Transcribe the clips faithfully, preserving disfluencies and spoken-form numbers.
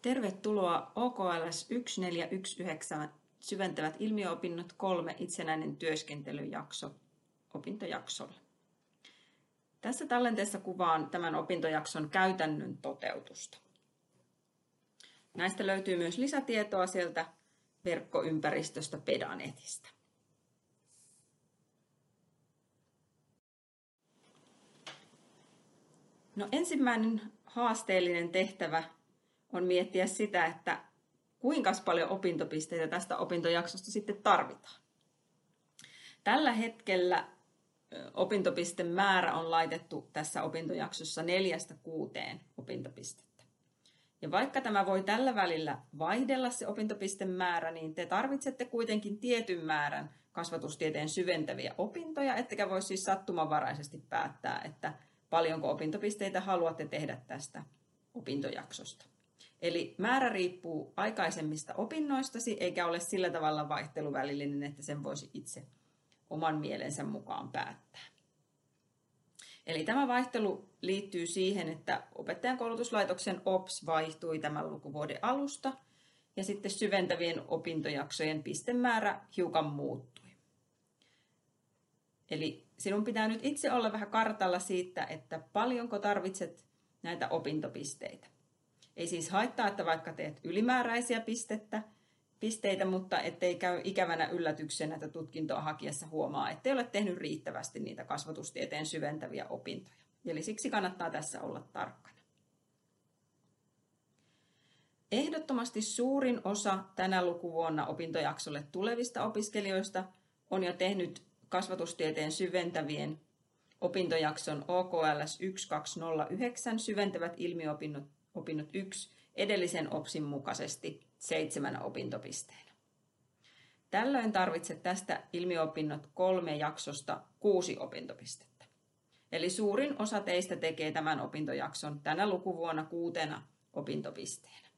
Tervetuloa O K L S yksi neljä yksi yhdeksän syventävät ilmiöopinnot kolme itsenäinen työskentelyjakso opintojaksolle. Tässä tallenteessa kuvaan tämän opintojakson käytännön toteutusta. Näistä löytyy myös lisätietoa sieltä verkkoympäristöstä Pedanetista. No, ensimmäinen haasteellinen tehtävä on miettiä sitä, että kuinka paljon opintopisteitä tästä opintojaksosta sitten tarvitaan. Tällä hetkellä opintopistemäärä on laitettu tässä opintojaksossa neljästä kuuteen opintopistettä. Ja vaikka tämä voi tällä välillä vaihdella se opintopistemäärä, niin te tarvitsette kuitenkin tietyn määrän kasvatustieteen syventäviä opintoja, ettekä voi siis sattumanvaraisesti päättää, että paljonko opintopisteitä haluatte tehdä tästä opintojaksosta. Eli määrä riippuu aikaisemmista opinnoistasi, eikä ole sillä tavalla vaihteluvälillinen, että sen voisi itse oman mielensä mukaan päättää. Eli tämä vaihtelu liittyy siihen, että opettajankoulutuslaitoksen O P S vaihtui tämän lukuvuoden alusta, ja sitten syventävien opintojaksojen pistemäärä hiukan muuttui. Eli sinun pitää nyt itse olla vähän kartalla siitä, että paljonko tarvitset näitä opintopisteitä. Ei siis haittaa, että vaikka teet ylimääräisiä pistettä, pisteitä, mutta ettei käy ikävänä yllätyksenä, että tutkintoa hakiessa huomaa, ettei ole tehnyt riittävästi niitä kasvatustieteen syventäviä opintoja. Eli siksi kannattaa tässä olla tarkkana. Ehdottomasti suurin osa tänä lukuvuonna opintojaksolle tulevista opiskelijoista on jo tehnyt kasvatustieteen syventävien opintojakson O K L S yksi kaksi nolla yhdeksän syventävät ilmiöopinnot opinnot yksi edellisen O P Sin mukaisesti seitsemänä opintopisteenä. Tällöin tarvitset tästä ilmiöopinnot kolme jaksosta kuusi opintopistettä. Eli suurin osa teistä tekee tämän opintojakson tänä lukuvuonna kuutena opintopisteenä.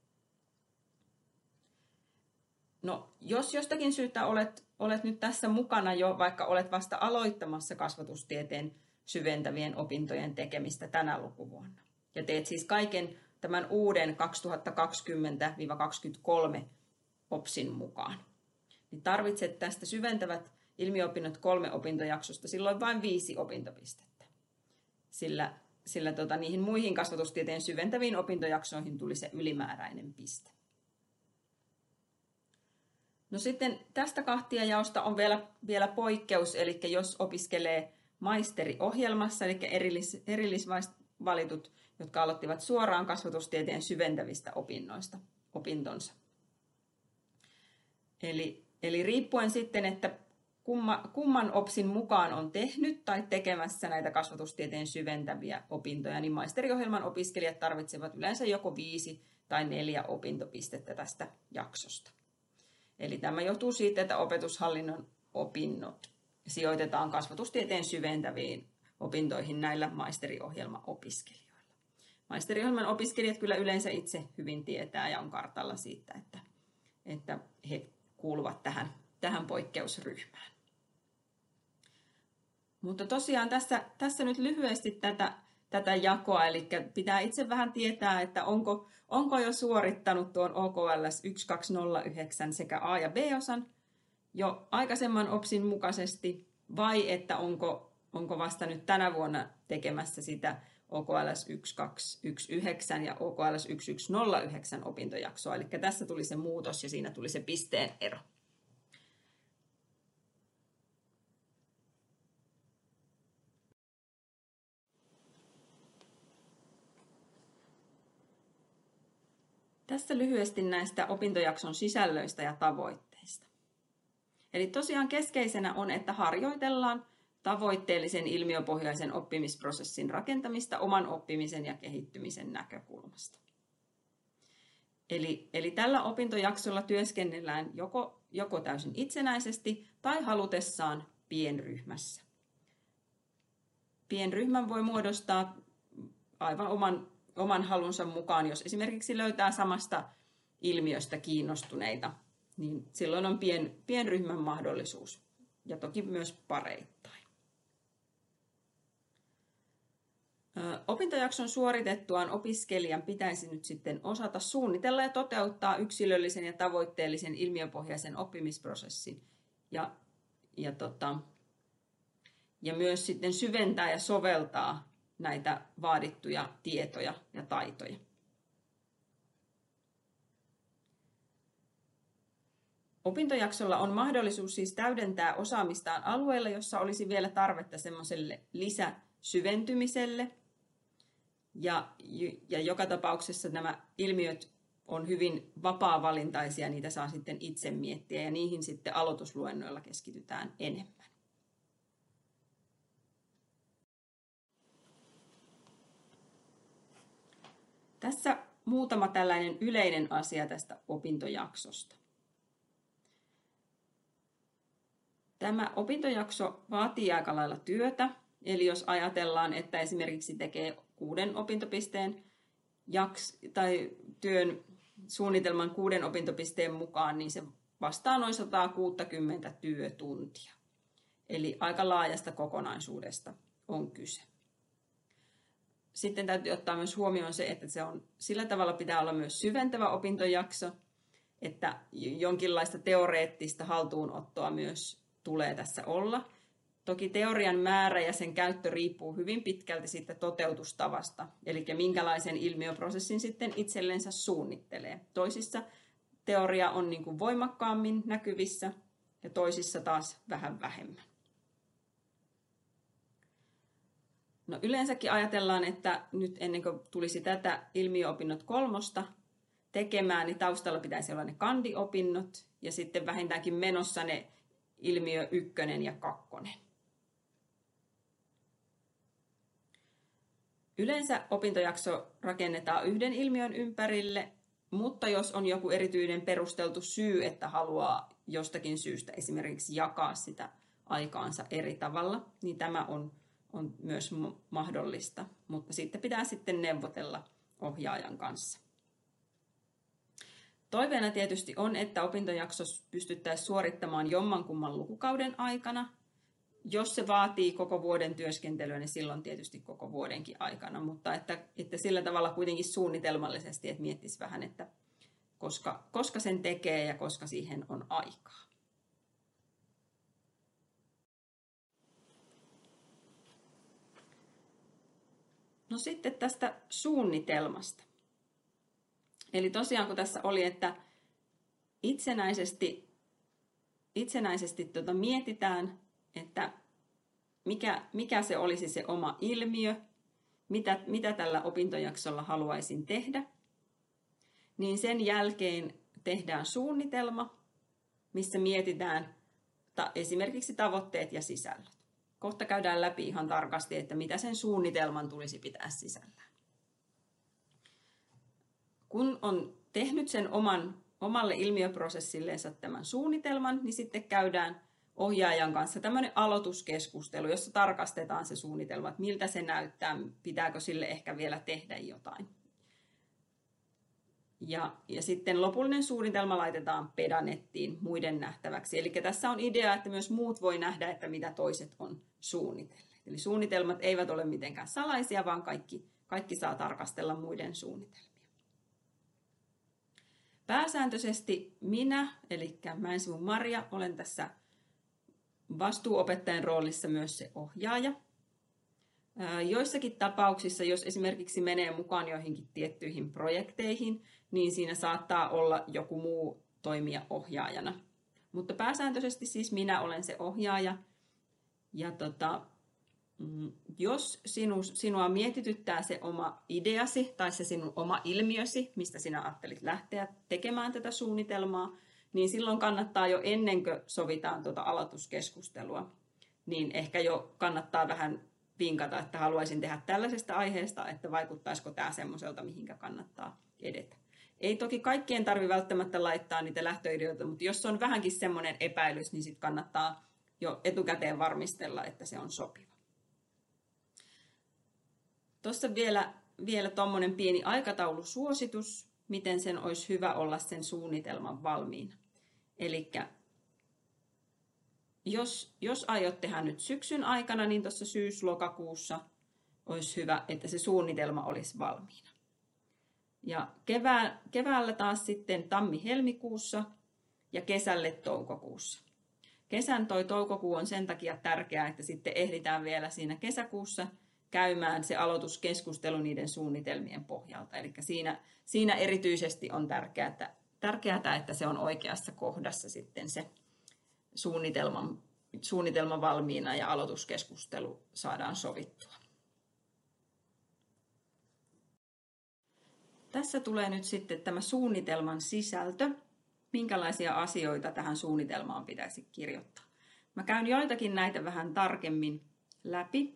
No, jos jostakin syystä olet, olet nyt tässä mukana jo, vaikka olet vasta aloittamassa kasvatustieteen syventävien opintojen tekemistä tänä lukuvuonna, ja teet siis kaiken tämän uuden kaksituhattakaksikymmentä kaksikymmentäkolme O P Sin mukaan, niin tarvitset tästä syventävät ilmiöopinnot kolme opintojaksosta silloin vain viisi opintopistettä. Sillä, sillä tota, niihin muihin kasvatustieteen syventäviin opintojaksoihin tuli se ylimääräinen piste. No sitten tästä kahtiajaosta on vielä, vielä poikkeus, eli jos opiskelee maisteriohjelmassa, eli erillis, erillisvalitut, jotka aloittivat suoraan kasvatustieteen syventävistä opinnoista, opintonsa. Eli, eli riippuen sitten, että kumma, kumman O P Sin mukaan on tehnyt tai tekemässä näitä kasvatustieteen syventäviä opintoja, niin maisteriohjelman opiskelijat tarvitsevat yleensä joko viisi tai neljä opintopistettä tästä jaksosta. Eli tämä johtuu siitä, että opetushallinnon opinnot sijoitetaan kasvatustieteen syventäviin opintoihin näillä maisteriohjelmaopiskelijoilla. Maisteriohjelman opiskelijat kyllä yleensä itse hyvin tietää ja on kartalla siitä, että, että he kuuluvat tähän, tähän poikkeusryhmään. Mutta tosiaan tässä, tässä nyt lyhyesti tätä, tätä jakoa, eli pitää itse vähän tietää, että onko, onko jo suorittanut tuon O K L S yksi kaksi nolla yhdeksän sekä A- ja B-osan jo aikaisemman O P Sin mukaisesti, vai että onko, onko vasta nyt tänä vuonna tekemässä sitä O K L S yksi kaksi yksi yhdeksän ja O K L S yksi yksi nolla yhdeksän opintojaksoa. Eli tässä tuli se muutos ja siinä tuli se pisteen ero. Tässä lyhyesti näistä opintojakson sisällöistä ja tavoitteista. Eli tosiaan keskeisenä on, että harjoitellaan tavoitteellisen ilmiöpohjaisen oppimisprosessin rakentamista oman oppimisen ja kehittymisen näkökulmasta. Eli, eli tällä opintojaksolla työskennellään joko, joko täysin itsenäisesti tai halutessaan pienryhmässä. Pienryhmän voi muodostaa aivan oman, oman halunsa mukaan, jos esimerkiksi löytää samasta ilmiöstä kiinnostuneita, niin silloin on pien, pienryhmän mahdollisuus ja toki myös pareittain. Opintojakson suoritettuaan opiskelijan pitäisi nyt sitten osata suunnitella ja toteuttaa yksilöllisen ja tavoitteellisen ilmiöpohjaisen oppimisprosessin ja, ja, tota, ja myös sitten syventää ja soveltaa näitä vaadittuja tietoja ja taitoja. Opintojaksolla on mahdollisuus siis täydentää osaamistaan alueilla, jossa olisi vielä tarvetta semmoiselle lisäsyventymiselle. Ja, ja joka tapauksessa nämä ilmiöt on hyvin vapaa-valintaisia, niitä saa sitten itse miettiä ja niihin sitten aloitusluennoilla keskitytään enemmän. Tässä muutama tällainen yleinen asia tästä opintojaksosta. Tämä opintojakso vaatii aika lailla työtä, eli jos ajatellaan, että esimerkiksi tekee kuuden opintopisteen jaks, tai työn suunnitelman kuuden opintopisteen mukaan, niin se vastaa noin sata kuusikymmentä työtuntia. Eli aika laajasta kokonaisuudesta on kyse. Sitten täytyy ottaa myös huomioon se, että se on, sillä tavalla pitää olla myös syventävä opintojakso, että jonkinlaista teoreettista haltuunottoa myös tulee tässä olla. Toki teorian määrä ja sen käyttö riippuu hyvin pitkälti siitä toteutustavasta, eli minkälaisen ilmiöprosessin sitten itsellensä suunnittelee. Toisissa teoria on niin kuin voimakkaammin näkyvissä ja toisissa taas vähän vähemmän. No yleensäkin ajatellaan, että nyt ennen kuin tulisi tätä ilmiöopinnot kolmosta tekemään, niin taustalla pitäisi olla ne kandiopinnot ja sitten vähintäänkin menossa ne ilmiö ykkönen ja kakkonen. Yleensä opintojakso rakennetaan yhden ilmiön ympärille, mutta jos on joku erityinen perusteltu syy, että haluaa jostakin syystä esimerkiksi jakaa sitä aikaansa eri tavalla, niin tämä on, on myös mahdollista, mutta sitten pitää sitten neuvotella ohjaajan kanssa. Toiveena tietysti on, että opintojakso pystyttäisiin suorittamaan jommankumman lukukauden aikana. Jos se vaatii koko vuoden työskentelyä, niin silloin tietysti koko vuodenkin aikana, mutta että, että sillä tavalla kuitenkin suunnitelmallisesti, että miettisi vähän, että koska, koska sen tekee ja koska siihen on aikaa. No sitten tästä suunnitelmasta. Eli tosiaan kun tässä oli, että itsenäisesti, itsenäisesti tuota mietitään, että mikä, mikä se olisi se oma ilmiö, mitä, mitä tällä opintojaksolla haluaisin tehdä, niin sen jälkeen tehdään suunnitelma, missä mietitään ta- esimerkiksi tavoitteet ja sisällöt. Kohta käydään läpi ihan tarkasti, että mitä sen suunnitelman tulisi pitää sisällään. Kun on tehnyt sen oman, omalle ilmiöprosessilleensa tämän suunnitelman, niin sitten käydään ohjaajan kanssa tämmöinen aloituskeskustelu, jossa tarkastetaan se suunnitelma, että miltä se näyttää, pitääkö sille ehkä vielä tehdä jotain. Ja, ja sitten lopullinen suunnitelma laitetaan pedanettiin muiden nähtäväksi. Eli tässä on idea, että myös muut voi nähdä, että mitä toiset on suunnitelleet. Eli suunnitelmat eivät ole mitenkään salaisia, vaan kaikki, kaikki saa tarkastella muiden suunnitelmia. Pääsääntöisesti minä, eli Mäensivun Maria, olen tässä vastuuopettajan roolissa myös se ohjaaja. Joissakin tapauksissa, jos esimerkiksi menee mukaan joihinkin tiettyihin projekteihin, niin siinä saattaa olla joku muu toimija ohjaajana. Mutta pääsääntöisesti siis minä olen se ohjaaja. Ja tota, jos sinu, sinua mietityttää se oma ideasi tai se sinun oma ilmiösi, mistä sinä ajattelit lähteä tekemään tätä suunnitelmaa, niin silloin kannattaa jo ennen kuin sovitaan tuota aloituskeskustelua, niin ehkä jo kannattaa vähän vinkata, että haluaisin tehdä tällaisesta aiheesta, että vaikuttaisiko tämä semmoiselta, mihinkä kannattaa edetä. Ei toki kaikkien tarvitse välttämättä laittaa niitä lähtöideoita, mutta jos on vähänkin semmoinen epäilys, niin sitten kannattaa jo etukäteen varmistella, että se on sopiva. Tuossa vielä, vielä tuommoinen pieni aikataulusuositus, miten sen olisi hyvä olla sen suunnitelman valmiina. Eli jos, jos aiot tehdä nyt syksyn aikana, niin tuossa syys-lokakuussa olisi hyvä, että se suunnitelma olisi valmiina. Ja kevää, keväällä taas sitten tammi-helmikuussa ja kesälle toukokuussa. Kesän toi toukokuu on sen takia tärkeää, että sitten ehditään vielä siinä kesäkuussa käymään se aloituskeskustelu niiden suunnitelmien pohjalta. Eli siinä, siinä erityisesti on tärkeää, tärkeää, että se on oikeassa kohdassa sitten se suunnitelma, suunnitelma valmiina ja aloituskeskustelu saadaan sovittua. Tässä tulee nyt sitten tämä suunnitelman sisältö. Minkälaisia asioita tähän suunnitelmaan pitäisi kirjoittaa. Mä käyn joitakin näitä vähän tarkemmin läpi.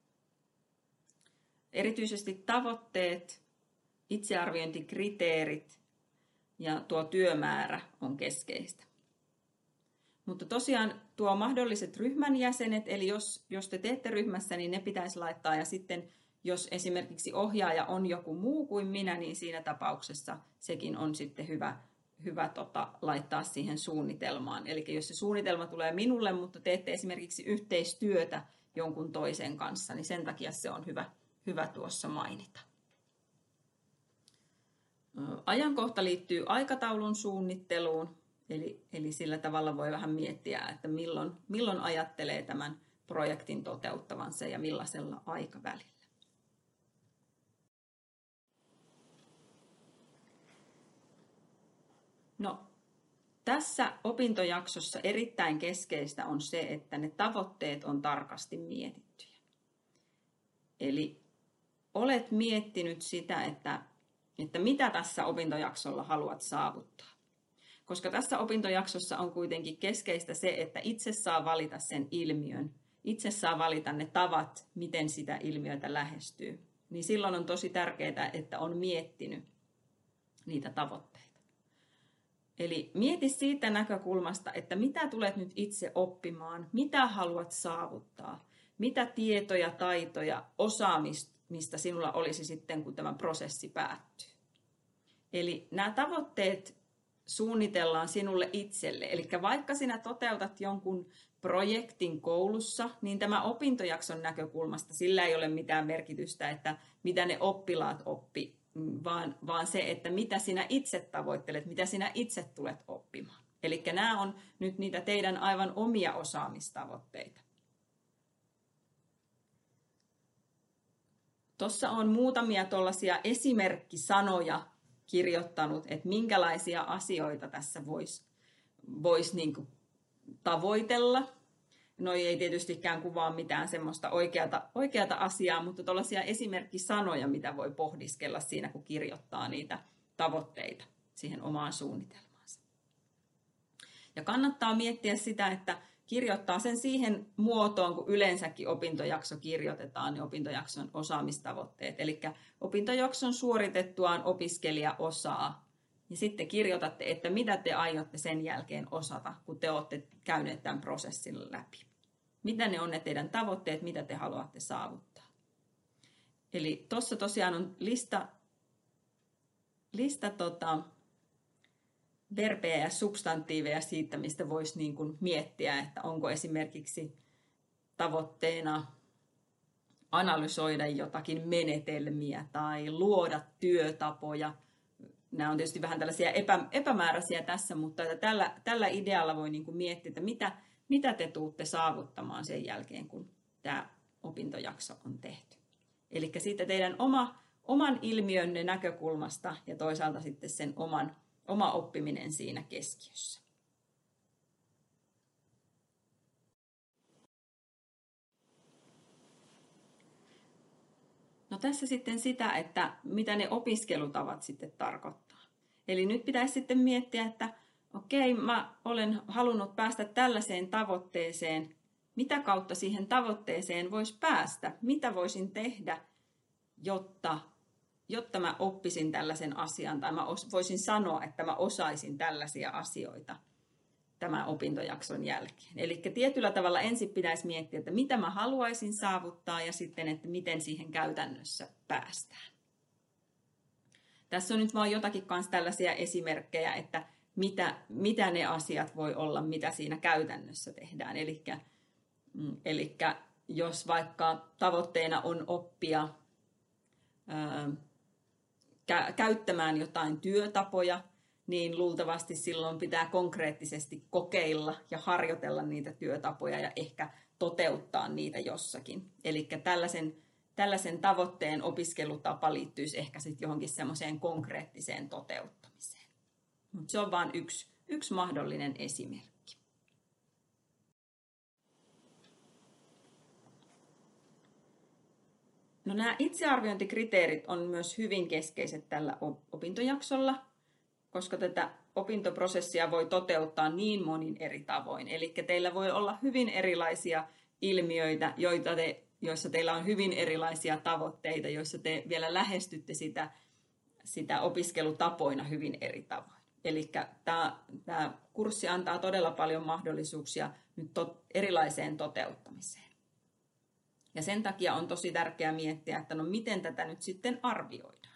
Erityisesti tavoitteet, itsearviointikriteerit ja tuo työmäärä on keskeistä. Mutta tosiaan tuo mahdolliset ryhmän jäsenet, eli jos, jos te teette ryhmässä, niin ne pitäisi laittaa. Ja sitten jos esimerkiksi ohjaaja on joku muu kuin minä, niin siinä tapauksessa sekin on sitten hyvä hyvä tota, laittaa siihen suunnitelmaan. Eli jos se suunnitelma tulee minulle, mutta teette esimerkiksi yhteistyötä jonkun toisen kanssa, niin sen takia se on hyvä, hyvä tuossa mainita. Ajankohta liittyy aikataulun suunnitteluun, eli, eli sillä tavalla voi vähän miettiä, että milloin, milloin ajattelee tämän projektin toteuttavansa ja millaisella aikavälillä. No, tässä opintojaksossa erittäin keskeistä on se, että ne tavoitteet on tarkasti mietittyjä. Eli olet miettinyt sitä, että, että mitä tässä opintojaksolla haluat saavuttaa. Koska tässä opintojaksossa on kuitenkin keskeistä se, että itse saa valita sen ilmiön, itse saa valita ne tavat, miten sitä ilmiötä lähestyy. Niin silloin on tosi tärkeää, että on miettinyt niitä tavoitteita. Eli mieti siitä näkökulmasta, että mitä tulet nyt itse oppimaan, mitä haluat saavuttaa, mitä tietoja, taitoja, osaamista sinulla olisi sitten, kun tämä prosessi päättyy. Eli nämä tavoitteet suunnitellaan sinulle itselle. Eli vaikka sinä toteutat jonkun projektin koulussa, niin tämä opintojakson näkökulmasta sillä ei ole mitään merkitystä, että mitä ne oppilaat oppi. Vaan, vaan se, että mitä sinä itse tavoittelet, mitä sinä itse tulet oppimaan. Eli nämä on nyt niitä teidän aivan omia osaamistavoitteita. Tuossa on muutamia tuollaisia esimerkkisanoja kirjoittanut, että minkälaisia asioita tässä voisi vois niinku tavoitella. No ei tietystikään kuvaa mitään semmoista oikeata, oikeata asiaa, mutta tuollaisia esimerkkisanoja, mitä voi pohdiskella siinä, kun kirjoittaa niitä tavoitteita siihen omaan suunnitelmaansa. Ja kannattaa miettiä sitä, että kirjoittaa sen siihen muotoon, kun yleensäkin opintojakso kirjoitetaan, niin opintojakson osaamistavoitteet. Eli opintojakson suoritettuaan opiskelija osaa. Ja sitten kirjoitatte, että mitä te aiotte sen jälkeen osata, kun te olette käyneet tämän prosessin läpi. Mitä ne on ne teidän tavoitteet, mitä te haluatte saavuttaa. Eli tuossa tosiaan on lista, lista tota, verbejä ja substantiiveja siitä, mistä voisi niin kuin miettiä, että onko esimerkiksi tavoitteena analysoida jotakin menetelmiä tai luoda työtapoja. Nämä on tietysti vähän tällaisia epä, epämääräisiä tässä, mutta että tällä, tällä idealla voi niin kuin miettiä, että mitä, mitä te tuutte saavuttamaan sen jälkeen, kun tämä opintojakso on tehty. Eli siitä teidän oma, oman ilmiönne näkökulmasta ja toisaalta sitten sen oman, oma oppiminen siinä keskiössä. No tässä sitten sitä, että mitä ne opiskelutavat sitten tarkoittaa. Eli nyt pitäisi sitten miettiä, että okei, mä olen halunnut päästä tällaiseen tavoitteeseen. Mitä kautta siihen tavoitteeseen voisi päästä? Mitä voisin tehdä, jotta, jotta mä oppisin tällaisen asian tai mä voisin sanoa, että mä osaisin tällaisia asioita tämän opintojakson jälkeen. Eli tietyllä tavalla ensin pitäisi miettiä, että mitä mä haluaisin saavuttaa ja sitten, että miten siihen käytännössä päästään. Tässä on nyt vaan jotakin kanssa tällaisia esimerkkejä, että mitä, mitä ne asiat voi olla, mitä siinä käytännössä tehdään. Eli, eli jos vaikka tavoitteena on oppia ää, kä- käyttämään jotain työtapoja, niin luultavasti silloin pitää konkreettisesti kokeilla ja harjoitella niitä työtapoja ja ehkä toteuttaa niitä jossakin. Eli tällaisen, tällaisen tavoitteen opiskelutapa liittyisi ehkä sitten johonkin semmoiseen konkreettiseen toteuttamiseen. Mut se on vain yksi, yksi mahdollinen esimerkki. No, nämä itsearviointikriteerit on myös hyvin keskeiset tällä opintojaksolla, koska tätä opintoprosessia voi toteuttaa niin monin eri tavoin. Eli teillä voi olla hyvin erilaisia ilmiöitä, joita te, joissa teillä on hyvin erilaisia tavoitteita, joissa te vielä lähestytte sitä, sitä opiskelutapoina hyvin eri tavoin. Eli tämä, tämä kurssi antaa todella paljon mahdollisuuksia nyt to, erilaiseen toteuttamiseen. Ja sen takia on tosi tärkeää miettiä, että no miten tätä nyt sitten arvioidaan.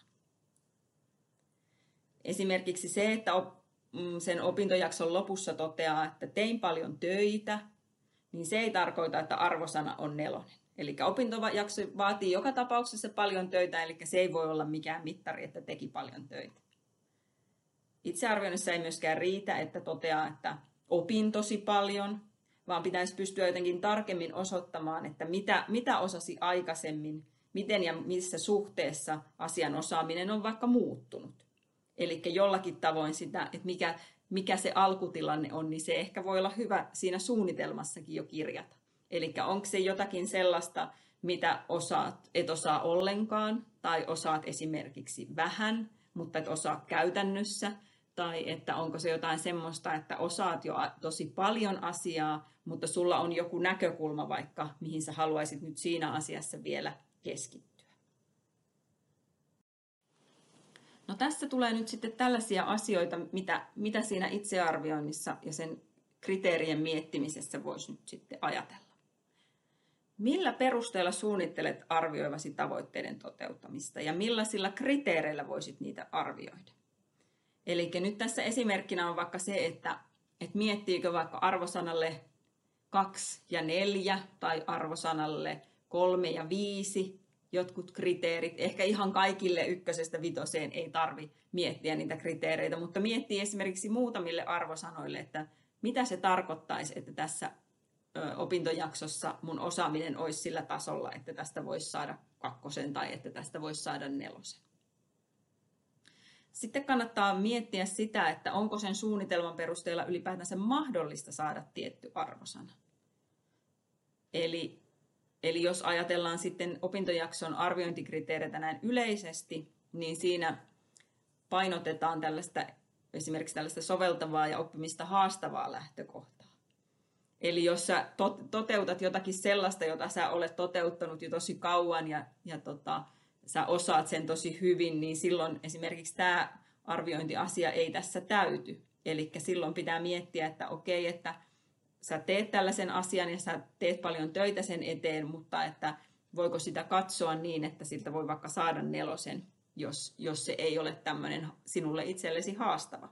Esimerkiksi se, että sen opintojakson lopussa toteaa, että tein paljon töitä, niin se ei tarkoita, että arvosana on nelonen. Eli opintojakso vaatii joka tapauksessa paljon töitä, eli se ei voi olla mikään mittari, että teki paljon töitä. Itsearvioinnissa ei myöskään riitä, että toteaa, että opin tosi paljon, vaan pitäisi pystyä jotenkin tarkemmin osoittamaan, että mitä, mitä osasi aikaisemmin, miten ja missä suhteessa asian osaaminen on vaikka muuttunut. Eli jollakin tavoin sitä, että mikä, mikä se alkutilanne on, niin se ehkä voi olla hyvä siinä suunnitelmassakin jo kirjata. Eli onko se jotakin sellaista, mitä osaat, et osaa ollenkaan, tai osaat esimerkiksi vähän, mutta et osaa käytännössä, tai että onko se jotain semmoista, että osaat jo tosi paljon asiaa, mutta sulla on joku näkökulma vaikka, mihin sä haluaisit nyt siinä asiassa vielä keskittyä. No, tässä tulee nyt sitten tällaisia asioita, mitä, mitä siinä itsearvioinnissa ja sen kriteerien miettimisessä voisi nyt sitten ajatella. Millä perusteella suunnittelet arvioivasi tavoitteiden toteuttamista ja millaisilla kriteereillä voisit niitä arvioida? Eli nyt tässä esimerkkinä on vaikka se, että, että miettiikö vaikka arvosanalle kaksi ja neljä tai arvosanalle kolme ja viisi jotkut kriteerit. Ehkä ihan kaikille ykkösestä vitoseen ei tarvi miettiä niitä kriteereitä, mutta miettii esimerkiksi muutamille arvosanoille, että mitä se tarkoittaisi, että tässä opintojaksossa mun osaaminen olisi sillä tasolla, että tästä voisi saada kakkosen tai että tästä voisi saada nelosen. Sitten kannattaa miettiä sitä, että onko sen suunnitelman perusteella ylipäätänsä mahdollista saada tietty arvosana. Eli, eli jos ajatellaan sitten opintojakson arviointikriteereitä näin yleisesti, niin siinä painotetaan tällaista, esimerkiksi tällaista soveltavaa ja oppimista haastavaa lähtökohtaa. Eli jos sä toteutat jotakin sellaista, jota sä olet toteuttanut jo tosi kauan ja, ja tota, sä osaat sen tosi hyvin, niin silloin esimerkiksi tämä arviointiasia ei tässä täyty. Eli silloin pitää miettiä, että okei, että sä teet tällaisen asian ja sä teet paljon töitä sen eteen, mutta että voiko sitä katsoa niin, että siltä voi vaikka saada nelosen, jos, jos se ei ole tämmöinen sinulle itsellesi haastava.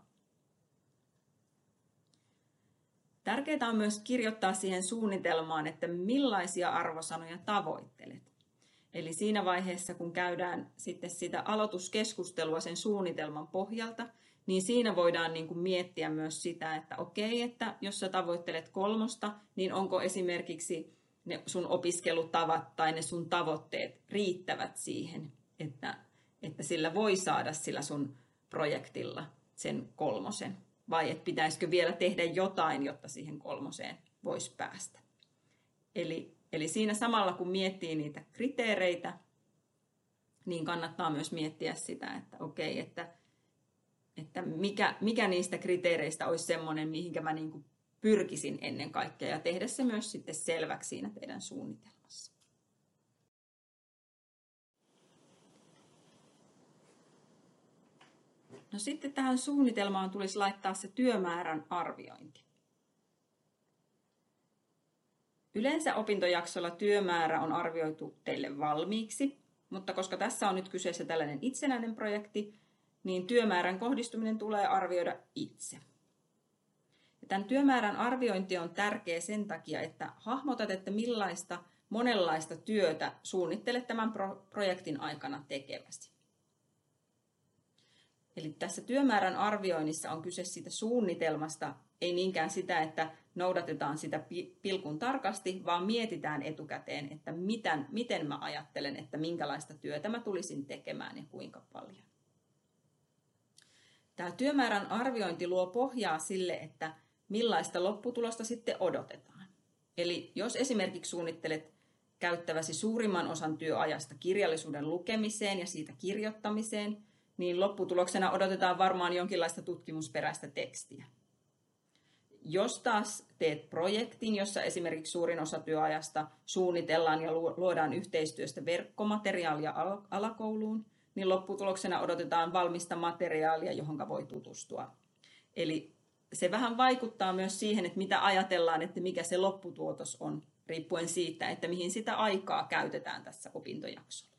Tärkeää on myös kirjoittaa siihen suunnitelmaan, että millaisia arvosanoja tavoittelet. Eli siinä vaiheessa, kun käydään sitten sitä aloituskeskustelua sen suunnitelman pohjalta, niin siinä voidaan niin kuin miettiä myös sitä, että okei, että jos sä tavoittelet kolmosta, niin onko esimerkiksi ne sun opiskelutavat tai ne sun tavoitteet riittävät siihen, että, että sillä voi saada sillä sun projektilla sen kolmosen. Vai että pitäisikö vielä tehdä jotain, jotta siihen kolmoseen voisi päästä. Eli Eli siinä samalla kun miettii niitä kriteereitä, niin kannattaa myös miettiä sitä, että okei, että, että mikä, mikä niistä kriteereistä olisi semmoinen, mihinkä mä niin kuin pyrkisin ennen kaikkea, ja tehdä se myös sitten selväksi siinä teidän suunnitelmassa. No sitten tähän suunnitelmaan tulisi laittaa se työmäärän arviointi. Yleensä opintojaksolla työmäärä on arvioitu teille valmiiksi, mutta koska tässä on nyt kyseessä tällainen itsenäinen projekti, niin työmäärän kohdistuminen tulee arvioida itse. Ja tämän työmäärän arviointi on tärkeä sen takia, että hahmotat, että millaista monenlaista työtä suunnittelet tämän projektin aikana tekeväsi. Eli tässä työmäärän arvioinnissa on kyse siitä suunnitelmasta, ei niinkään sitä, että noudatetaan sitä pilkun tarkasti, vaan mietitään etukäteen, että miten, miten mä ajattelen, että minkälaista työtä mä tulisin tekemään ja kuinka paljon. Tämä työmäärän arviointi luo pohjaa sille, että millaista lopputulosta sitten odotetaan. Eli jos esimerkiksi suunnittelet käyttäväsi suurimman osan työajasta kirjallisuuden lukemiseen ja siitä kirjoittamiseen, niin lopputuloksena odotetaan varmaan jonkinlaista tutkimusperäistä tekstiä. Jos taas teet projektin, jossa esimerkiksi suurin osa työajasta suunnitellaan ja luodaan yhteistyöstä verkkomateriaalia alakouluun, niin lopputuloksena odotetaan valmista materiaalia, johon voi tutustua. Eli se vähän vaikuttaa myös siihen, että mitä ajatellaan, että mikä se lopputuotos on, riippuen siitä, että mihin sitä aikaa käytetään tässä opintojaksolla.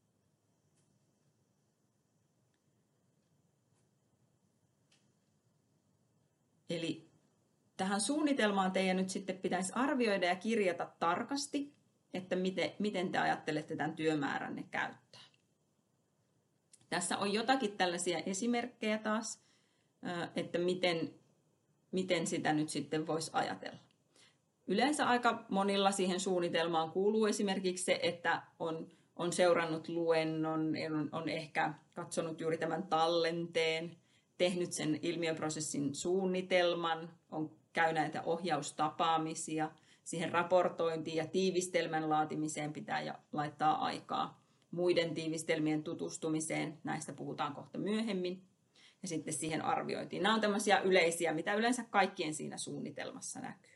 Eli tähän suunnitelmaan teidän nyt sitten pitäisi arvioida ja kirjata tarkasti, että miten, miten te ajattelette tämän työmääränne käyttää. Tässä on jotakin tällaisia esimerkkejä taas, että miten, miten sitä nyt sitten voisi ajatella. Yleensä aika monilla siihen suunnitelmaan kuuluu esimerkiksi se, että on, on seurannut luennon, on, on ehkä katsonut juuri tämän tallenteen, tehnyt sen ilmiöprosessin suunnitelman, on käy näitä ohjaustapaamisia, siihen raportointiin ja tiivistelmän laatimiseen pitää laittaa aikaa. Muiden tiivistelmien tutustumiseen, näistä puhutaan kohta myöhemmin, ja sitten siihen arviointiin. Nämä on tämmöisiä yleisiä, mitä yleensä kaikkien siinä suunnitelmassa näkyy.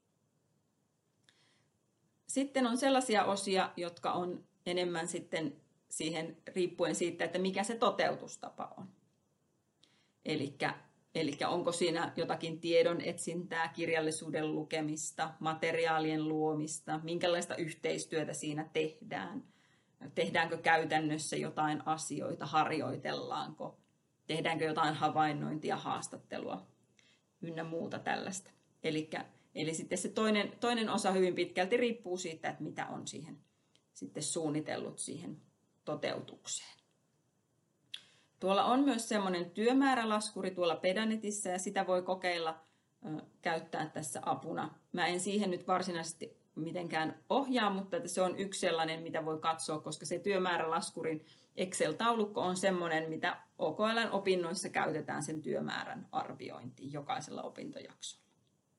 Sitten on sellaisia osia, jotka on enemmän sitten siihen riippuen siitä, että mikä se toteutustapa on. Elikkä, elikkä onko siinä jotakin tiedon etsintää, kirjallisuuden lukemista, materiaalien luomista, minkälaista yhteistyötä siinä tehdään. Tehdäänkö käytännössä jotain asioita, harjoitellaanko, tehdäänkö jotain havainnointia, haastattelua ynnä muuta tällaista. Elikkä, eli sitten se toinen, toinen osa hyvin pitkälti riippuu siitä, että mitä on siihen sitten suunnitellut siihen toteutukseen. Tuolla on myös semmoinen työmäärälaskuri tuolla Pedanetissä ja sitä voi kokeilla ö, käyttää tässä apuna. Mä en siihen nyt varsinaisesti mitenkään ohjaa, mutta että se on yksi sellainen, mitä voi katsoa, koska se työmäärälaskurin Excel-taulukko on semmoinen, mitä O K L:n opinnoissa käytetään sen työmäärän arviointiin jokaisella opintojaksolla.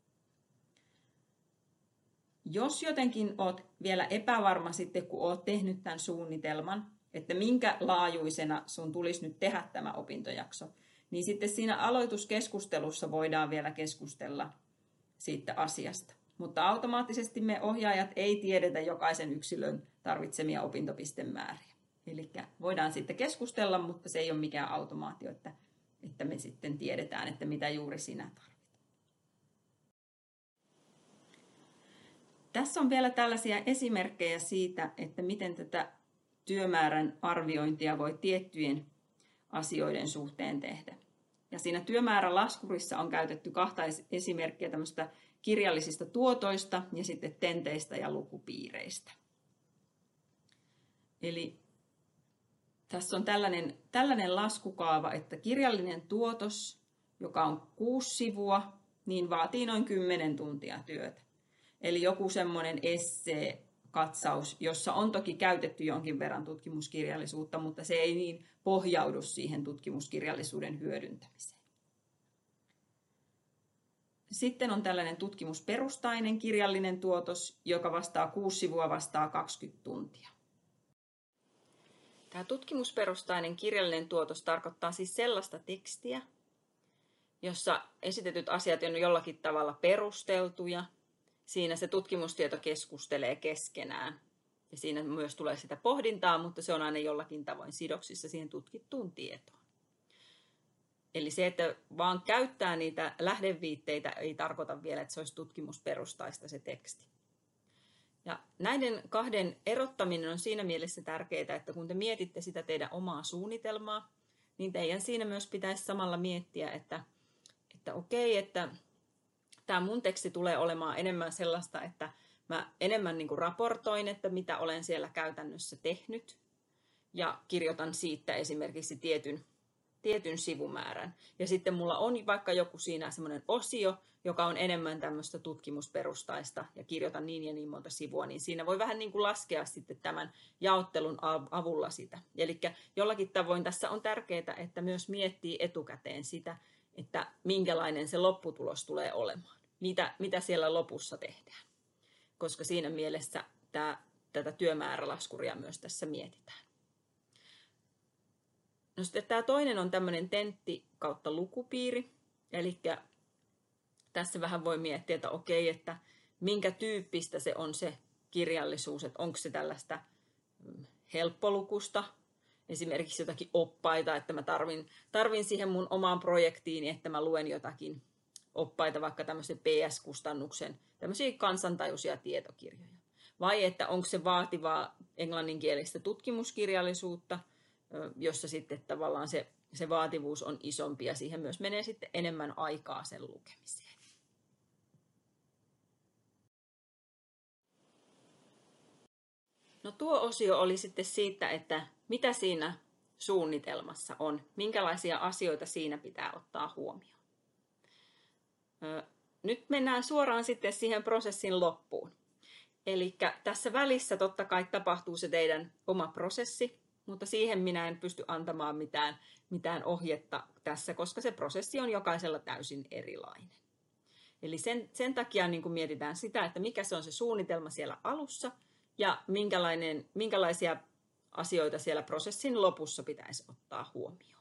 Jos jotenkin olet vielä epävarma sitten, kun olet tehnyt tämän suunnitelman, että minkä laajuisena sun tulisi nyt tehdä tämä opintojakso, niin sitten siinä aloituskeskustelussa voidaan vielä keskustella siitä asiasta. Mutta automaattisesti me ohjaajat ei tiedetä jokaisen yksilön tarvitsemia opintopistemääriä. Eli voidaan sitten keskustella, mutta se ei ole mikään automaatio, että, että me sitten tiedetään, että mitä juuri sinä tarvitset. Tässä on vielä tällaisia esimerkkejä siitä, että miten tätä työmäärän arviointia voi tiettyjen asioiden suhteen tehdä. Ja siinä työmäärälaskurissa on käytetty kahta esimerkkiä tämmöistä kirjallisista tuotoista ja sitten tenteistä ja lukupiireistä. Eli tässä on tällainen, tällainen laskukaava, että kirjallinen tuotos, joka on kuusi sivua, niin vaatii noin kymmenen tuntia työtä. Eli joku semmoinen essee, katsaus, jossa on toki käytetty jonkin verran tutkimuskirjallisuutta, mutta se ei niin pohjaudu siihen tutkimuskirjallisuuden hyödyntämiseen. Sitten on tällainen tutkimusperustainen kirjallinen tuotos, joka vastaa kuusi sivua, vastaa kaksikymmentä tuntia. Tämä tutkimusperustainen kirjallinen tuotos tarkoittaa siis sellaista tekstiä, jossa esitetyt asiat on jollakin tavalla perusteltuja. Siinä se tutkimustieto keskustelee keskenään. Ja siinä myös tulee sitä pohdintaa, mutta se on aina jollakin tavoin sidoksissa siihen tutkittuun tietoon. Eli se, että vaan käyttää niitä lähdeviitteitä, ei tarkoita vielä, että se olisi tutkimusperustaista se teksti. Ja näiden kahden erottaminen on siinä mielessä tärkeää, että kun te mietitte sitä teidän omaa suunnitelmaa, niin teidän siinä myös pitäisi samalla miettiä, että, että okei, että tämä mun teksti tulee olemaan enemmän sellaista, että Mä enemmän niin kuin raportoin, että mitä olen siellä käytännössä tehnyt ja kirjoitan siitä esimerkiksi tietyn, tietyn sivumäärän. Ja sitten mulla on vaikka joku siinä semmoinen osio, joka on enemmän tämmöistä tutkimusperustaista ja kirjoitan niin ja niin monta sivua, niin siinä voi vähän niin kuin laskea sitten tämän jaottelun avulla sitä. Eli jollakin tavoin tässä on tärkeää, että myös miettii etukäteen sitä, että minkälainen se lopputulos tulee olemaan, mitä, mitä siellä lopussa tehdään. Koska siinä mielessä tämä, tätä työmäärälaskuria myös tässä mietitään. No sitten tämä toinen on tämmöinen tentti kautta lukupiiri, eli tässä vähän voi miettiä, että okei, että minkä tyyppistä se on se kirjallisuus, että onko se tällaista helppolukusta, esimerkiksi jotakin oppaita, että mä tarvin, tarvin siihen mun omaan projektiin, että mä luen jotakin oppaita, vaikka tämmöisen P S-kustannuksen, tämmöisiä kansantajuisia tietokirjoja. Vai että onko se vaativaa englanninkielistä tutkimuskirjallisuutta, jossa sitten tavallaan se, se vaativuus on isompi ja siihen myös menee sitten enemmän aikaa sen lukemiseen. No tuo osio oli sitten siitä, että mitä siinä suunnitelmassa on, minkälaisia asioita siinä pitää ottaa huomioon. Nyt mennään suoraan sitten siihen prosessin loppuun. Eli tässä välissä totta kai tapahtuu se teidän oma prosessi, mutta siihen minä en pysty antamaan mitään, mitään ohjetta tässä, koska se prosessi on jokaisella täysin erilainen. Eli sen, sen takia niin kuin mietitään sitä, että mikä se on se suunnitelma siellä alussa ja minkälainen, minkälaisia asioita siellä prosessin lopussa pitäisi ottaa huomioon.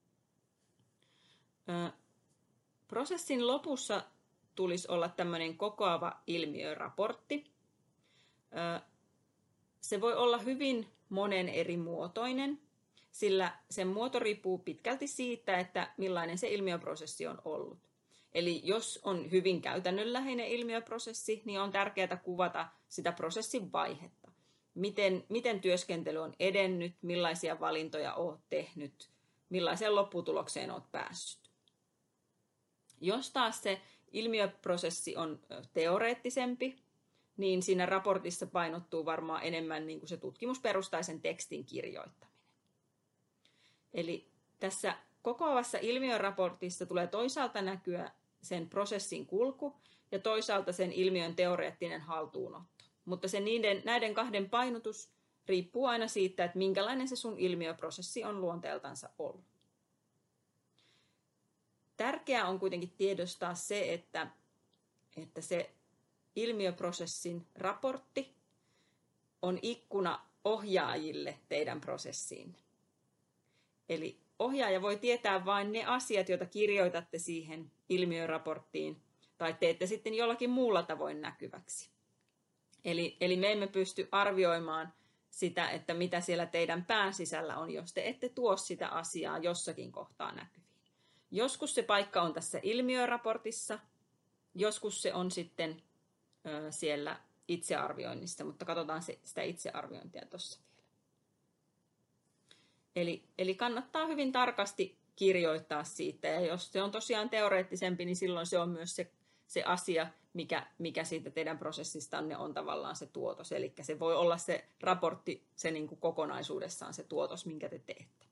Ö, prosessin lopussa tulisi olla tämmöinen kokoava ilmiöraportti. Ö, se voi olla hyvin monen eri muotoinen, sillä sen muoto riippuu pitkälti siitä, että millainen se ilmiöprosessi on ollut. Eli jos on hyvin käytännönläheinen ilmiöprosessi, niin on tärkeää kuvata sitä prosessin vaihetta. Miten, miten työskentely on edennyt, millaisia valintoja olet tehnyt, millaiseen lopputulokseen olet päässyt. Jos taas se ilmiöprosessi on teoreettisempi, niin siinä raportissa painottuu varmaan enemmän niin kuin se tutkimusperustaisen tekstin kirjoittaminen. Eli tässä kokoavassa ilmiöraportissa tulee toisaalta näkyä sen prosessin kulku ja toisaalta sen ilmiön teoreettinen haltuunotto. Mutta se niiden, näiden kahden painotus riippuu aina siitä, että minkälainen se sun ilmiöprosessi on luonteeltansa ollut. Tärkeää on kuitenkin tiedostaa se, että, että se ilmiöprosessin raportti on ikkuna ohjaajille teidän prosessiin. Eli ohjaaja voi tietää vain ne asiat, joita kirjoitatte siihen ilmiöraporttiin tai teette sitten jollakin muulla tavoin näkyväksi. Eli, eli me emme pysty arvioimaan sitä, että mitä siellä teidän pään sisällä on, jos te ette tuo sitä asiaa jossakin kohtaa näkyviin. Joskus se paikka on tässä ilmiöraportissa, joskus se on sitten ö, siellä itsearvioinnissa, mutta katsotaan se, sitä itsearviointia tuossa vielä. Eli, eli kannattaa hyvin tarkasti kirjoittaa siitä, ja jos se on tosiaan teoreettisempi, niin silloin se on myös se, se asia, mikä, mikä siitä teidän prosessistanne on tavallaan se tuotos. Eli se voi olla se raportti, se niin kuin kokonaisuudessaan se tuotos, minkä te teette.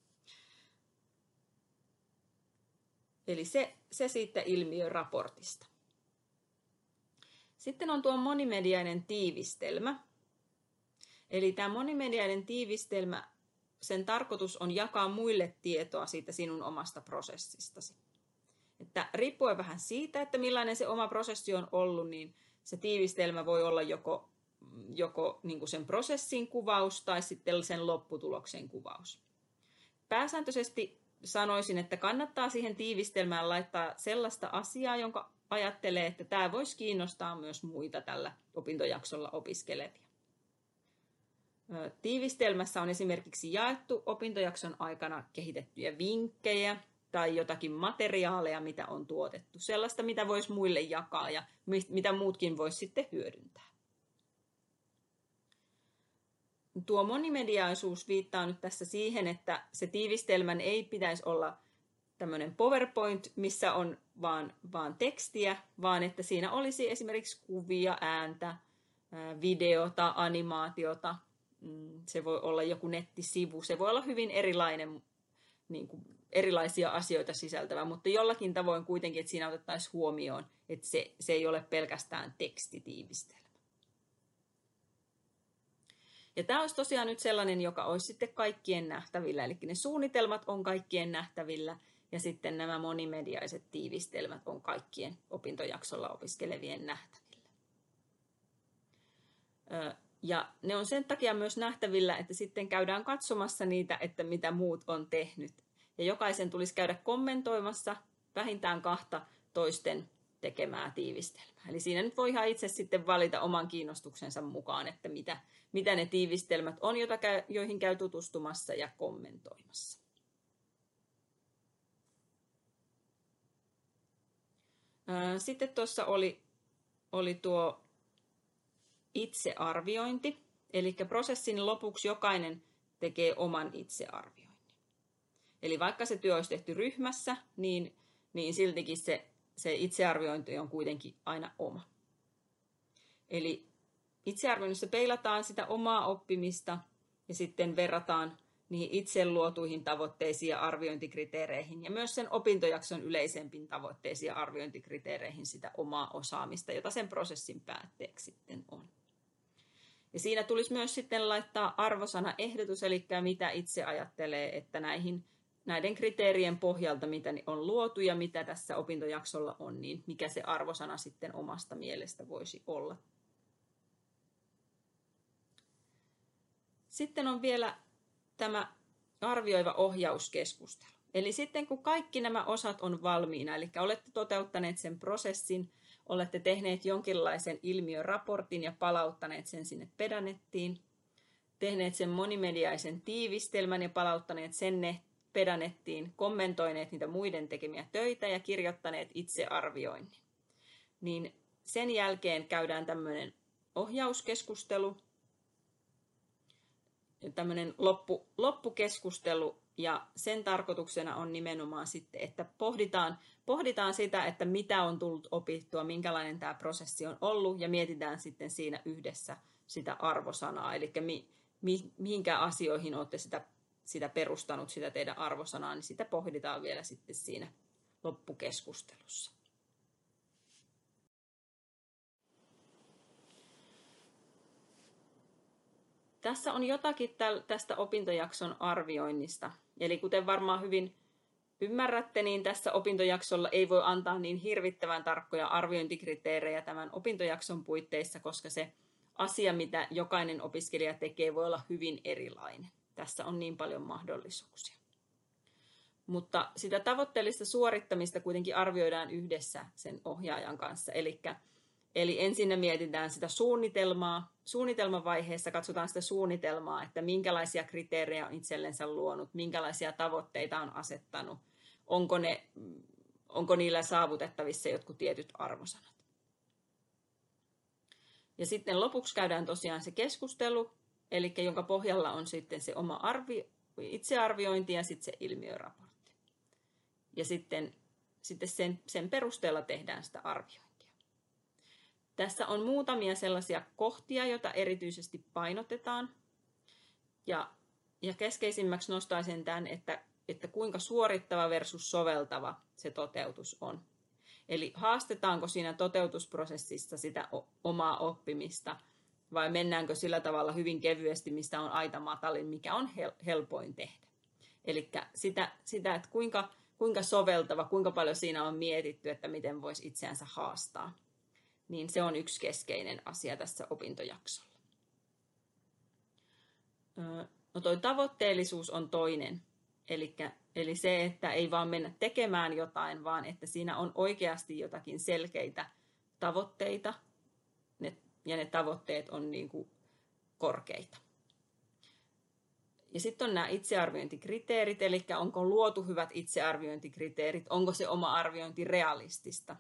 Eli se, se siitä ilmiöraportista. Sitten on tuo monimediainen tiivistelmä. Eli tämä monimediainen tiivistelmä, sen tarkoitus on jakaa muille tietoa siitä sinun omasta prosessistasi. Että riippuen vähän siitä, että millainen se oma prosessi on ollut, niin se tiivistelmä voi olla joko, joko niin kuin sen prosessin kuvaus tai sitten sen lopputuloksen kuvaus. Pääsääntöisesti sanoisin, että kannattaa siihen tiivistelmään laittaa sellaista asiaa, jonka ajattelee, että tämä voisi kiinnostaa myös muita tällä opintojaksolla opiskelevia. Tiivistelmässä on esimerkiksi jaettu opintojakson aikana kehitettyjä vinkkejä tai jotakin materiaaleja, mitä on tuotettu. Sellaista, mitä voisi muille jakaa ja mitä muutkin voisi sitten hyödyntää. Tuo monimediaisuus viittaa nyt tässä siihen, että se tiivistelmän ei pitäisi olla tämmöinen PowerPoint, missä on vaan, vaan tekstiä, vaan että siinä olisi esimerkiksi kuvia, ääntä, videota, animaatiota, se voi olla joku nettisivu, se voi olla hyvin erilainen, niin kuin erilaisia asioita sisältävä, mutta jollakin tavoin kuitenkin, että siinä otettaisiin huomioon, että se, se ei ole pelkästään tekstitiivistelmä. Ja tämä olisi tosiaan nyt sellainen, joka olisi sitten kaikkien nähtävillä, eli ne suunnitelmat on kaikkien nähtävillä, ja sitten nämä monimediaiset tiivistelmät on kaikkien opintojaksolla opiskelevien nähtävillä. Ja ne on sen takia myös nähtävillä, että sitten käydään katsomassa niitä, että mitä muut on tehnyt. Ja jokaisen tulisi käydä kommentoimassa vähintään kahta toisten tekemää tiivistelmää. Eli siinä nyt voi ihan itse sitten valita oman kiinnostuksensa mukaan, että mitä, mitä ne tiivistelmät on, joita käy, joihin käy tutustumassa ja kommentoimassa. Sitten tuossa oli, oli tuo itsearviointi, eli prosessin lopuksi jokainen tekee oman itsearvioinnin. Eli vaikka se työ olisi tehty ryhmässä, niin, niin siltikin se, se itsearviointi on kuitenkin aina oma. Eli itsearvioinnissa peilataan sitä omaa oppimista ja sitten verrataan niihin itse luotuihin tavoitteisiin ja arviointikriteereihin ja myös sen opintojakson yleisempiin tavoitteisiin ja arviointikriteereihin sitä omaa osaamista, jota sen prosessin päätteeksi sitten on. Ja siinä tulisi myös sitten laittaa arvosanaehdotus, eli mitä itse ajattelee, että näihin, näiden kriteerien pohjalta, mitä on luotu ja mitä tässä opintojaksolla on, niin mikä se arvosana sitten omasta mielestä voisi olla. Sitten on vielä tämä arvioiva ohjauskeskustelu. Eli sitten kun kaikki nämä osat on valmiina, eli olette toteuttaneet sen prosessin, olette tehneet jonkinlaisen ilmiöraportin ja palauttaneet sen sinne pedanettiin, tehneet sen monimediaisen tiivistelmän ja palauttaneet sen pedanettiin, kommentoineet niitä muiden tekemiä töitä ja kirjoittaneet itsearvioinnin. Niin sen jälkeen käydään tämmöinen ohjauskeskustelu, tämmöinen loppu, loppukeskustelu, ja sen tarkoituksena on nimenomaan sitten, että pohditaan, pohditaan sitä, että mitä on tullut opittua, minkälainen tämä prosessi on ollut, ja mietitään sitten siinä yhdessä sitä arvosanaa, eli mi, mi, mihinkä asioihin olette sitä, sitä perustanut, sitä teidän arvosanaa, niin sitä pohditaan vielä sitten siinä loppukeskustelussa. Tässä on jotakin tästä opintojakson arvioinnista. Eli kuten varmaan hyvin ymmärrätte, niin tässä opintojaksolla ei voi antaa niin hirvittävän tarkkoja arviointikriteerejä tämän opintojakson puitteissa, koska se asia, mitä jokainen opiskelija tekee, voi olla hyvin erilainen. Tässä on niin paljon mahdollisuuksia. Mutta sitä tavoitteellista suorittamista kuitenkin arvioidaan yhdessä sen ohjaajan kanssa. Eli Eli ensin mietitään sitä suunnitelmaa. Suunnitelmavaiheessa katsotaan sitä suunnitelmaa, että minkälaisia kriteerejä on itsellensä luonut, minkälaisia tavoitteita on asettanut, onko, ne, onko niillä saavutettavissa jotkut tietyt arvosanat. Ja sitten lopuksi käydään tosiaan se keskustelu, eli jonka pohjalla on sitten se oma arvi, itsearviointi ja sitten se ilmiöraportti. Ja sitten, sitten sen, sen perusteella tehdään sitä arviointia. Tässä on muutamia sellaisia kohtia, joita erityisesti painotetaan. Ja, ja keskeisimmäksi nostaisin tämän, että, että kuinka suorittava versus soveltava se toteutus on. Eli haastetaanko siinä toteutusprosessissa sitä omaa oppimista vai mennäänkö sillä tavalla hyvin kevyesti, mistä on aita matalin, mikä on helpoin tehdä. Eli sitä, sitä että kuinka, kuinka soveltava, kuinka paljon siinä on mietitty, että miten voisi itseänsä haastaa. Niin se on yksi keskeinen asia tässä opintojaksolla. No toi tavoitteellisuus on toinen. Elikkä, eli se, että ei vaan mennä tekemään jotain, vaan että siinä on oikeasti jotakin selkeitä tavoitteita ne, ja ne tavoitteet on niin kuin korkeita. Ja sitten on nämä itsearviointikriteerit, eli onko luotu hyvät itsearviointikriteerit, onko se oma arviointi realistista.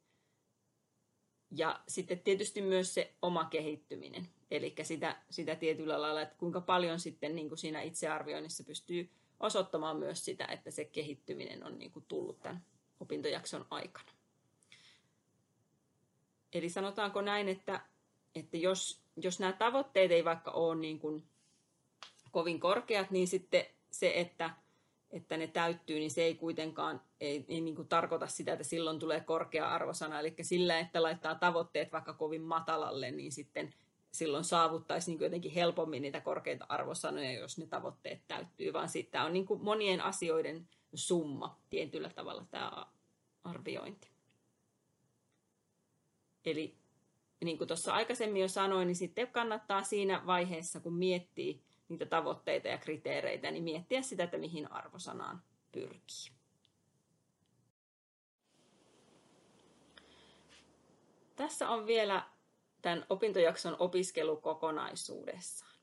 Ja sitten tietysti myös se oma kehittyminen, eli sitä, sitä tietyllä lailla, että kuinka paljon sitten niin kuin siinä itsearvioinnissa pystyy osoittamaan myös sitä, että se kehittyminen on niin kuin tullut tämän opintojakson aikana. Eli sanotaanko näin, että, että jos, jos nämä tavoitteet ei vaikka ole niin kuin kovin korkeat, niin sitten se, että, että ne täyttyy, niin se ei kuitenkaan ei, ei niin kuin tarkoita sitä, että silloin tulee korkea arvosana. Eli sillä, että laittaa tavoitteet vaikka kovin matalalle, niin sitten silloin saavuttaisi niin kuin jotenkin helpommin niitä korkeita arvosanoja, jos ne tavoitteet täyttyy, vaan sitten on niin kuin monien asioiden summa tietyllä tavalla tämä arviointi. Eli niin kuin tuossa aikaisemmin jo sanoin, niin sitten kannattaa siinä vaiheessa, kun miettii niitä tavoitteita ja kriteereitä, niin miettiä sitä, että mihin arvosanaan pyrkii. Tässä on vielä tämän opintojakson opiskelu kokonaisuudessaan.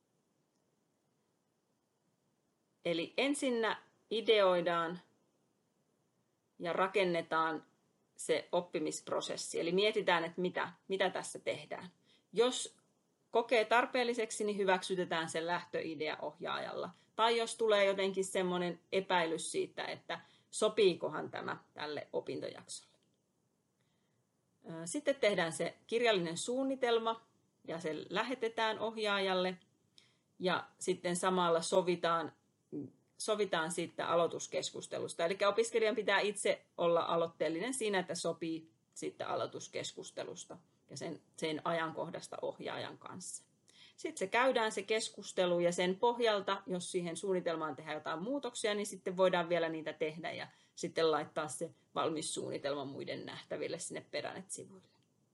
Eli ensinnä ideoidaan ja rakennetaan se oppimisprosessi. Eli mietitään, että mitä, mitä tässä tehdään. Jos kokee tarpeelliseksi, niin hyväksytetään sen lähtöidea ohjaajalla. Tai jos tulee jotenkin semmoinen epäilys siitä, että sopiikohan tämä tälle opintojaksolle. Sitten tehdään se kirjallinen suunnitelma ja se lähetetään ohjaajalle. Ja sitten samalla sovitaan, sovitaan siitä aloituskeskustelusta. Eli opiskelijan pitää itse olla aloitteellinen siinä, että sopii siitä aloituskeskustelusta ja sen, sen ajankohdasta ohjaajan kanssa. Sitten se käydään se keskustelu ja sen pohjalta, jos siihen suunnitelmaan tehdään jotain muutoksia, niin sitten voidaan vielä niitä tehdä ja sitten laittaa se valmis suunnitelma muiden nähtäville sinne Pedanet-sivuille.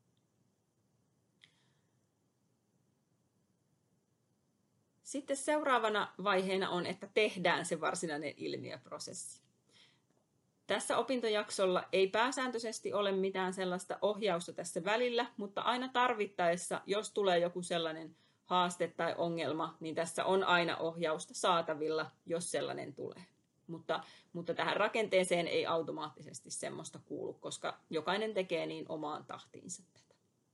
Sitten seuraavana vaiheena on, että tehdään se varsinainen ilmiöprosessi. Tässä opintojaksolla ei pääsääntöisesti ole mitään sellaista ohjausta tässä välillä, mutta aina tarvittaessa, jos tulee joku sellainen haaste tai ongelma, niin tässä on aina ohjausta saatavilla, jos sellainen tulee. Mutta, mutta tähän rakenteeseen ei automaattisesti semmoista kuulu, koska jokainen tekee niin omaan tahtiinsa tätä.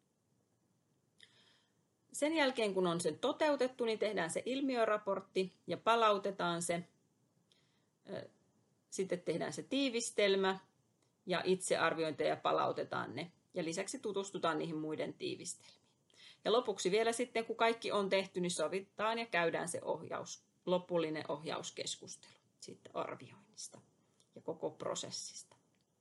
Sen jälkeen, kun on sen toteutettu, niin tehdään se ilmiöraportti ja palautetaan se. Sitten tehdään se tiivistelmä ja itsearviointeja ja palautetaan ne. Ja lisäksi tutustutaan niihin muiden tiivistelmiin. Ja lopuksi vielä sitten, kun kaikki on tehty, niin sovitaan ja käydään se ohjaus, lopullinen ohjauskeskustelu siitä arvioinnista ja koko prosessista.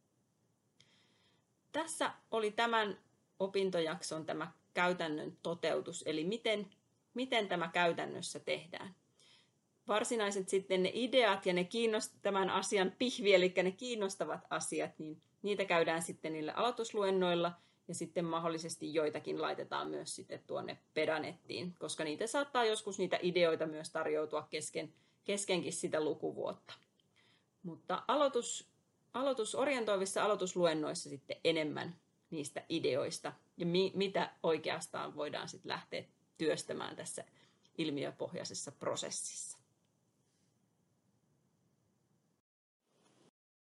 Tässä oli tämän opintojakson tämä käytännön toteutus, eli miten, miten tämä käytännössä tehdään. Varsinaiset sitten ne ideat ja ne kiinnost- tämän asian pihvi, eli ne kiinnostavat asiat, niin niitä käydään sitten niillä aloitusluennoilla ja sitten mahdollisesti joitakin laitetaan myös sitten tuonne Pedanettiin, koska niitä saattaa joskus niitä ideoita myös tarjoutua kesken, keskenkin sitä lukuvuotta. Mutta aloitus, aloitusorientoivissa aloitusluennoissa sitten enemmän niistä ideoista ja mi- mitä oikeastaan voidaan sitten lähteä työstämään tässä ilmiöpohjaisessa prosessissa.